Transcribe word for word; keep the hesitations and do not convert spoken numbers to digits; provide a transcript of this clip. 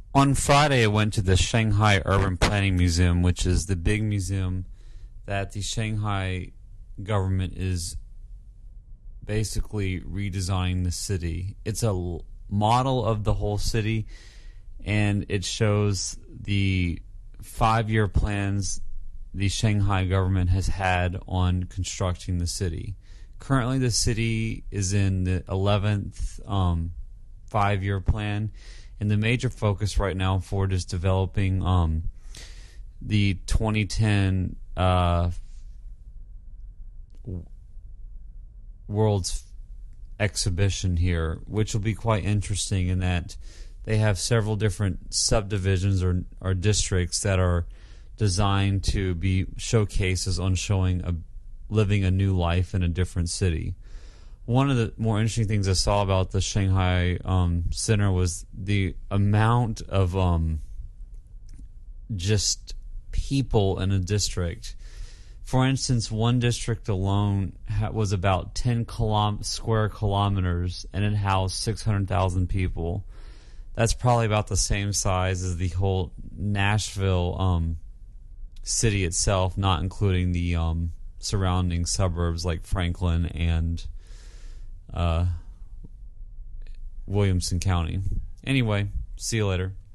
On Friday, I went to the Shanghai Urban Planning Museum, which is the big museum that the Shanghai government is basically redesigning the city. It's a l- model of the whole city, and it shows the five-year plans the Shanghai government has had on constructing the city. Currently, the city is in the eleventh um, five-year plan, and the major focus right now for it is developing um, the twenty ten uh, World's exhibition here, which will be quite interesting in that they have several different subdivisions or, or districts that are designed to be showcases on showing a living a new life in a different city. One of the more interesting things I saw about the Shanghai um, Center was the amount of um, just people in a district. For instance, one district alone ha- was about ten kilom- square kilometers, and it housed six hundred thousand people. That's probably about the same size as the whole Nashville um, city itself, not including the um, surrounding suburbs like Franklin and uh, Williamson County. Anyway, see you later.